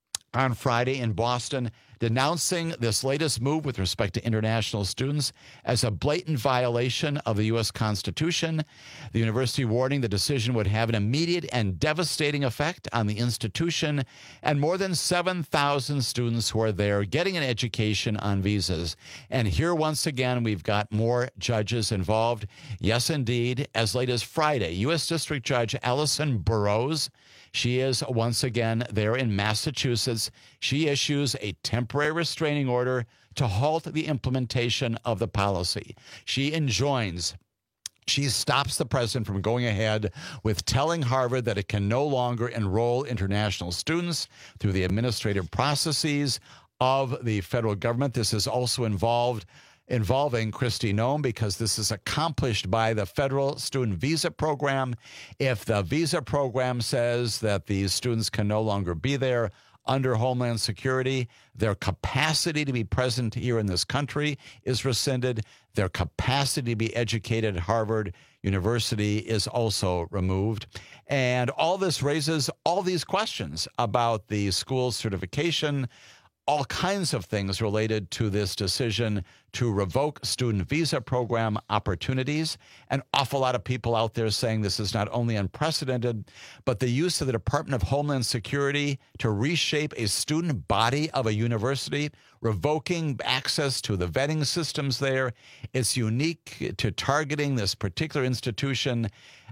on Friday in Boston denouncing this latest move with respect to international students as a blatant violation of the U S Constitution. The university warning the decision would have an immediate and devastating effect on the institution and more than seven thousand students who are there getting an education on visas. And here, once again, we've got more judges involved. Yes, indeed. As late as Friday, U S District Judge Allison Burroughs, she is once again there in Massachusetts. She issues a temporary restraining order to halt the implementation of the policy. She enjoins, she stops the president from going ahead with telling Harvard that it can no longer enroll international students through the administrative processes of the federal government. This is also involved involving Kristi Noem, because this is accomplished by the federal student visa program. If the visa program says that these students can no longer be there under Homeland Security, their capacity to be present here in this country is rescinded. Their capacity to be educated at Harvard University is also removed. And all this raises all these questions about the school's certification, all kinds of things related to this decision to revoke student visa program opportunities. An awful lot of people out there saying this is not only unprecedented, but the use of the Department of Homeland Security to reshape a student body of a university, revoking access to the vetting systems there. It's unique to targeting this particular institution.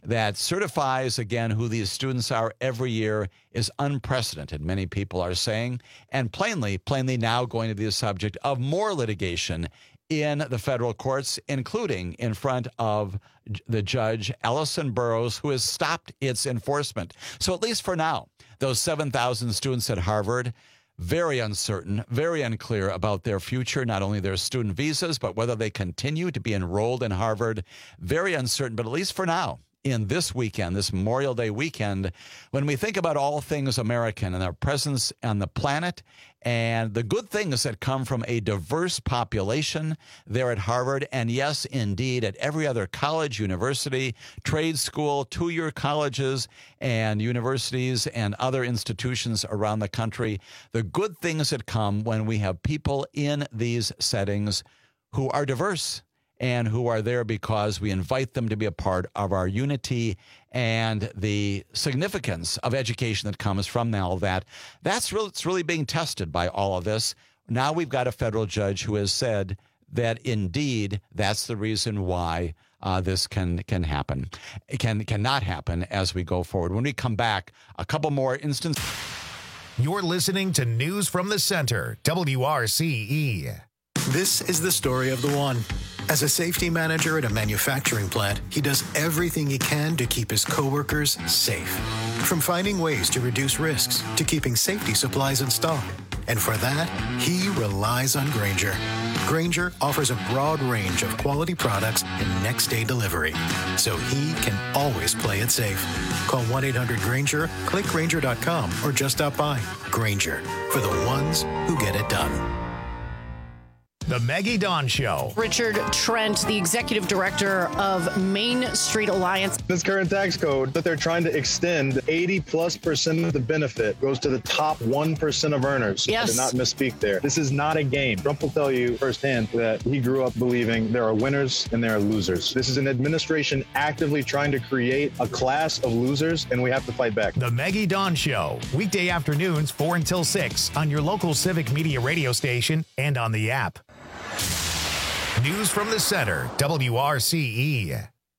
that certifies, again, who these students are every year is unprecedented, many people are saying, and plainly, plainly now going to be the subject of more litigation in the federal courts, including in front of the judge, Allison Burroughs, who has stopped its enforcement. So at least for now, those seven thousand students at Harvard, very uncertain, very unclear about their future, not only their student visas, but whether they continue to be enrolled in Harvard. Very uncertain, but at least for now, in this weekend, this Memorial Day weekend, when we think about all things American and our presence on the planet and the good things that come from a diverse population there at Harvard, and yes, indeed, at every other college, university, trade school, two-year colleges and universities and other institutions around the country, the good things that come when we have people in these settings who are diverse and who are there because we invite them to be a part of our unity and the significance of education that comes from all of that. That's really, it's really being tested by all of this. Now we've got a federal judge who has said that indeed that's the reason why uh, this can can happen. It can cannot happen as we go forward. When we come back, a couple more instances. You're listening to News from the Center, W R C E. This is the story of the one. As a safety manager at a manufacturing plant, he does everything he can to keep his coworkers safe. From finding ways to reduce risks to keeping safety supplies in stock. And for that, he relies on Grainger. Grainger offers a broad range of quality products and next-day delivery, so he can always play it safe. Call one eight hundred Grainger, click Grainger dot com, or just stop by. Grainger, for the ones who get it done. The Maggie Dawn Show. Richard Trent, the executive director of Main Street Alliance. This current tax code that they're trying to extend, eighty plus percent of the benefit goes to the top one percent of earners. Yes. I did not misspeak there. This is not a game. Trump will tell you firsthand that he grew up believing there are winners and there are losers. This is an administration actively trying to create a class of losers, and we have to fight back. The Maggie Dawn Show. Weekday afternoons, four until six on your local Civic Media radio station and on the app. News from the Center, W R C E.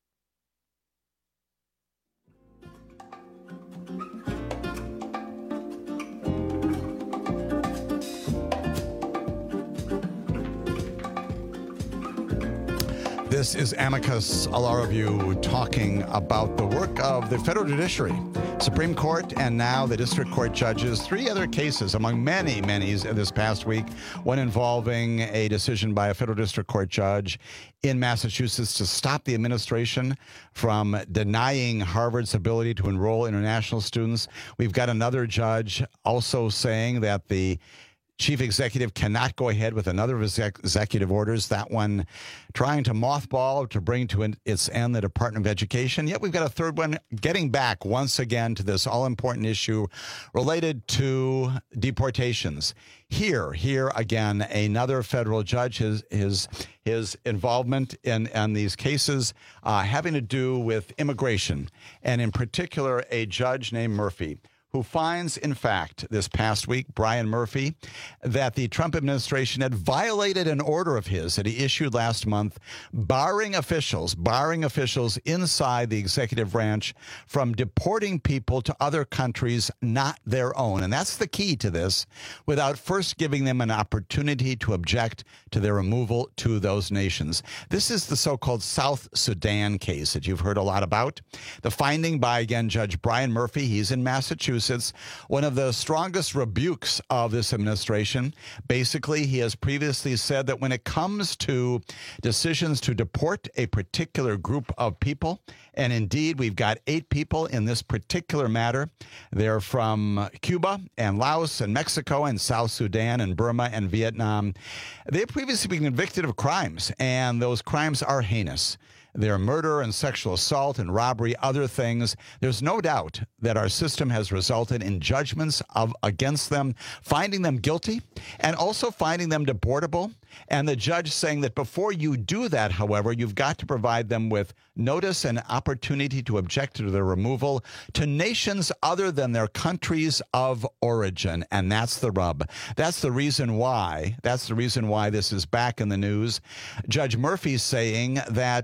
This is Amicus, a law review, talking about the work of the federal judiciary, Supreme Court, and now the district court judges. Three other cases among many, many this past week, one involving a decision by a federal district court judge in Massachusetts to stop the administration from denying Harvard's ability to enroll international students. We've got another judge also saying that the chief executive cannot go ahead with another exec- executive orders, that one trying to mothball to bring to an, its end the Department of Education. Yet we've got a third one getting back once again to this all-important issue related to deportations. Here, here again, another federal judge, his his his involvement in, in these cases uh, having to do with immigration, and in particular, a judge named Murphy, who finds, in fact, this past week, Brian Murphy, that the Trump administration had violated an order of his that he issued last month, barring officials, barring officials inside the executive branch from deporting people to other countries not their own. And that's the key to this, without first giving them an opportunity to object to their removal to those nations. This is the so-called South Sudan case that you've heard a lot about. The finding by, again, Judge Brian Murphy, he's in Massachusetts, one of the strongest rebukes of this administration. Basically, he has previously said that when it comes to decisions to deport a particular group of people, and indeed, we've got eight people in this particular matter. They're from Cuba and Laos and Mexico and South Sudan and Burma and Vietnam. They've previously been convicted of crimes, and those crimes are heinous. They're murder and sexual assault and robbery, other things. There's no doubt that our system has resulted in judgments of against them, finding them guilty and also finding them deportable. And the judge saying that before you do that, however, you've got to provide them with notice and opportunity to object to their removal to nations other than their countries of origin. And that's the rub. That's the reason why. That's the reason why this is back in the news. Judge Murphy's saying that you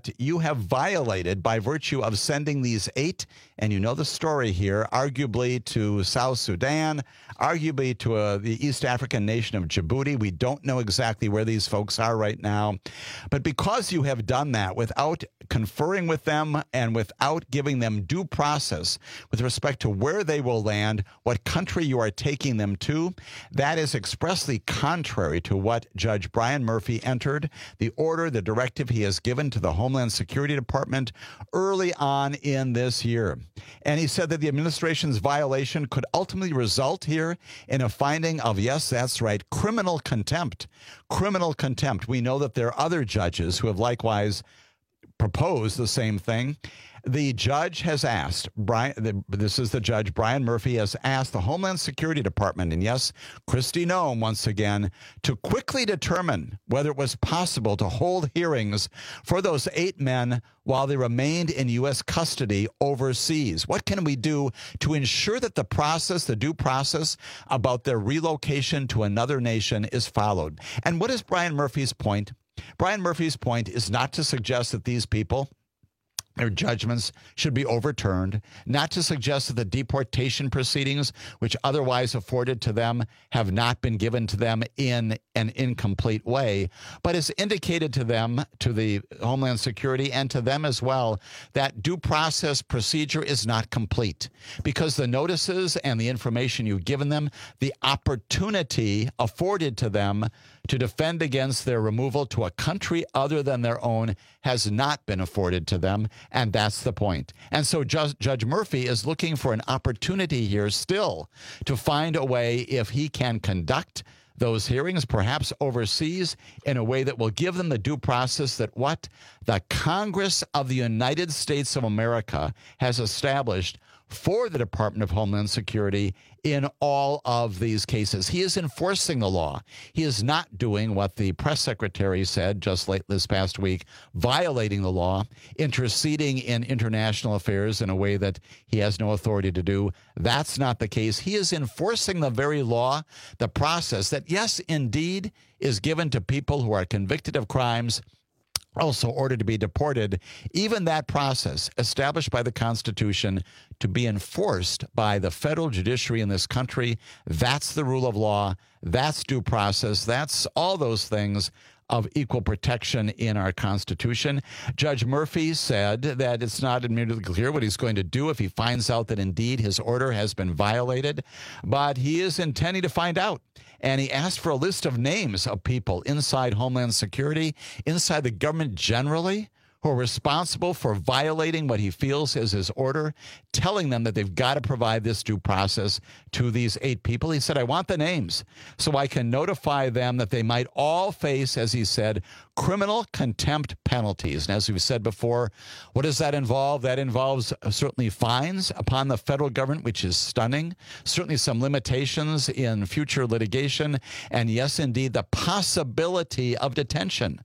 have violated by virtue of sending these eight, and you know the story here, arguably to South Sudan, arguably to uh, the East African nation of Djibouti. We don't know exactly where these folks are right now. But because you have done that without conferring with them and without giving them due process with respect to where they will land, what country you are taking them to, that is expressly contrary to what Judge Brian Murphy entered, the order, the directive he has given to the Homeland Security Department early on in this year. And he said that the administration's violation could ultimately result here in a finding of, yes, that's right, criminal contempt. Criminal contempt. We know that there are other judges who have likewise proposed the same thing. The judge has asked, Brian, the, this is the judge, Brian Murphy, has asked the Homeland Security Department, and yes, Kristi Noem once again, to quickly determine whether it was possible to hold hearings for those eight men while they remained in U S custody overseas. What can we do to ensure that the process, the due process about their relocation to another nation is followed? And what is Brian Murphy's point? Brian Murphy's point is not to suggest that these people, their judgments should be overturned, not to suggest that the deportation proceedings, which otherwise afforded to them, have not been given to them in an incomplete way, but is indicated to them, to the Homeland Security and to them as well, that due process procedure is not complete because the notices and the information you've given them, the opportunity afforded to them to defend against their removal to a country other than their own has not been afforded to them, and that's the point. And so Judge, Judge Murphy is looking for an opportunity here still to find a way, if he can conduct those hearings, perhaps overseas, in a way that will give them the due process that what the Congress of the United States of America has established for the Department of Homeland Security in all of these cases. He is enforcing the law. He is not doing what the press secretary said just late this past week, violating the law, interceding in international affairs in a way that he has no authority to do. That's not the case. He is enforcing the very law, the process that, yes, indeed, is given to people who are convicted of crimes, also ordered to be deported. Even that process established by the Constitution to be enforced by the federal judiciary in this country, that's the rule of law, that's due process, that's all those things of equal protection in our Constitution. Judge Murphy said that it's not immediately clear what he's going to do if he finds out that indeed his order has been violated, but he is intending to find out. And he asked for a list of names of people inside Homeland Security, inside the government generally, who are responsible for violating what he feels is his order, telling them that they've got to provide this due process to these eight people. He said, I want the names so I can notify them that they might all face, as he said, criminal contempt penalties. And as we've said before, what does that involve? That involves certainly fines upon the federal government, which is stunning, certainly some limitations in future litigation, and yes, indeed, the possibility of detention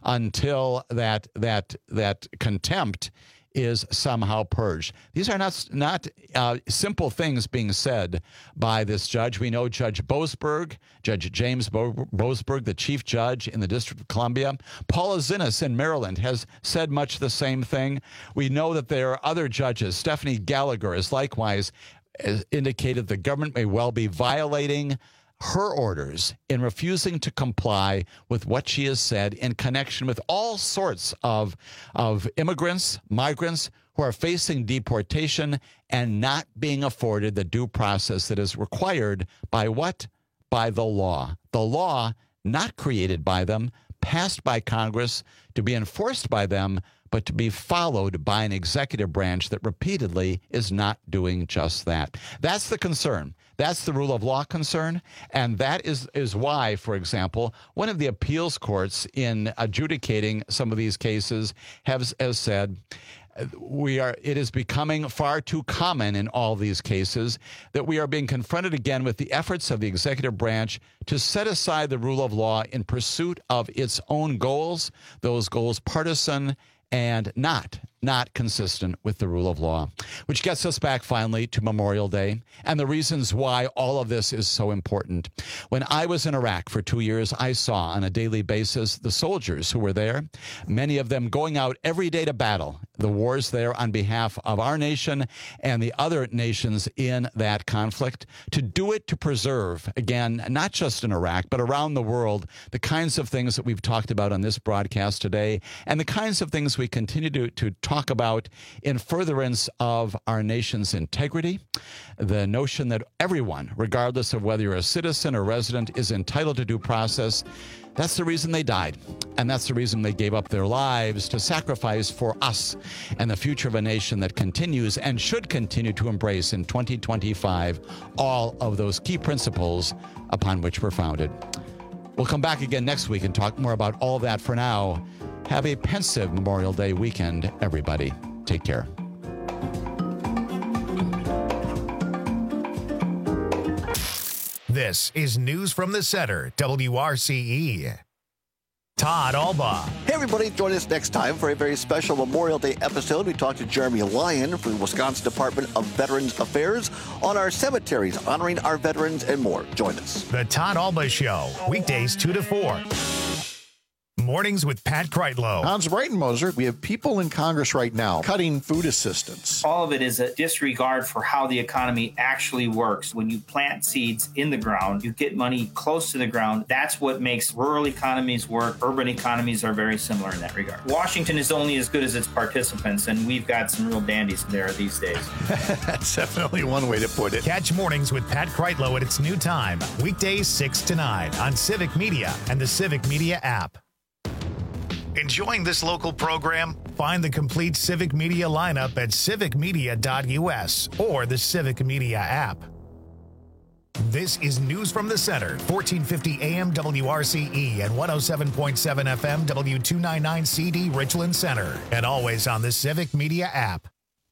until that that that contempt is somehow purged. These are not not uh, simple things being said by this judge. We know Judge Boasberg, Judge James Bo- Boasberg, the chief judge in the District of Columbia. Paula Zinnes in Maryland has said much the same thing. We know that there are other judges. Stephanie Gallagher has likewise indicated the government may well be violating her orders in refusing to comply with what she has said in connection with all sorts of, of immigrants, migrants who are facing deportation and not being afforded the due process that is required by what? By the law. The law not created by them, passed by Congress, to be enforced by them, but to be followed by an executive branch that repeatedly is not doing just that. That's the concern. That's the rule of law concern. And that is, is why, for example, one of the appeals courts in adjudicating some of these cases has, has said, we are, it is becoming far too common in all these cases that we are being confronted again with the efforts of the executive branch to set aside the rule of law in pursuit of its own goals, those goals partisan and not not consistent with the rule of law. Which gets us back finally to Memorial Day and the reasons why all of this is so important. When I was in Iraq for two years, I saw on a daily basis the soldiers who were there, many of them going out every day to battle the wars there on behalf of our nation and the other nations in that conflict, to do it to preserve, again, not just in Iraq, but around the world, the kinds of things that we've talked about on this broadcast today and the kinds of things we continue to, to talk about in furtherance of our nation's integrity, the notion that everyone, regardless of whether you're a citizen or resident, is entitled to due process. That's the reason they died, and that's the reason they gave up their lives to sacrifice for us and the future of a nation that continues and should continue to embrace in twenty twenty-five all of those key principles upon which we're founded. We'll come back again next week and talk more about all that. For now, have a pensive Memorial Day weekend, everybody. Take care. This is News from the Center, W R C E. Todd Alba. Hey, everybody. Join us next time for a very special Memorial Day episode. We talked to Jeremy Lyon from the Wisconsin Department of Veterans Affairs on our cemeteries, honoring our veterans and more. Join us. The Todd Alba Show, weekdays two to four. Mornings with Pat Kreitlow. Hans Breitenmoser, we have people in Congress right now cutting food assistance. All of it is a disregard for how the economy actually works. When you plant seeds in the ground, you get money close to the ground. That's what makes rural economies work. Urban economies are very similar in that regard. Washington is only as good as its participants, and we've got some real dandies there these days. That's definitely one way to put it. Catch Mornings with Pat Kreitlow at its new time, weekdays six to nine on Civic Media and the Civic Media app. Enjoying this local program? Find the complete Civic Media lineup at civic media dot U S or the Civic Media app. This is News from the Center, fourteen fifty A M W R C E and one oh seven point seven F M W two ninety-nine C D Richland Center, and always on the Civic Media app.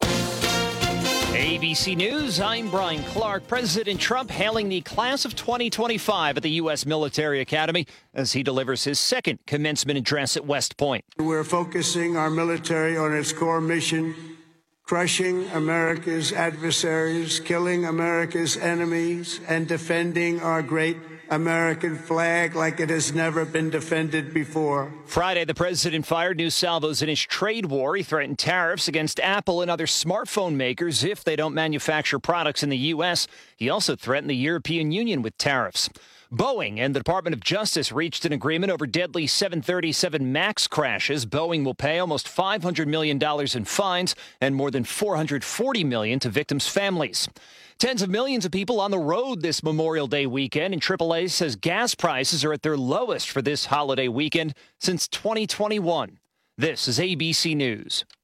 A B C News, I'm Brian Clark. President Trump hailing the class of twenty twenty-five at the U S Military Academy as he delivers his second commencement address at West Point. We're focusing our military on its core mission, crushing America's adversaries, killing America's enemies, and defending our great American flag like it has never been defended before. Friday, the president fired new salvos in his trade war. He threatened tariffs against Apple and other smartphone makers if they don't manufacture products in the U S. He also threatened the European Union with tariffs. Boeing and the Department of Justice reached an agreement over deadly seven thirty-seven MAX crashes. Boeing will pay almost five hundred million dollars in fines and more than four hundred forty million dollars to victims' families. Tens of millions of people on the road this Memorial Day weekend, and triple A says gas prices are at their lowest for this holiday weekend since twenty twenty-one. This is A B C News.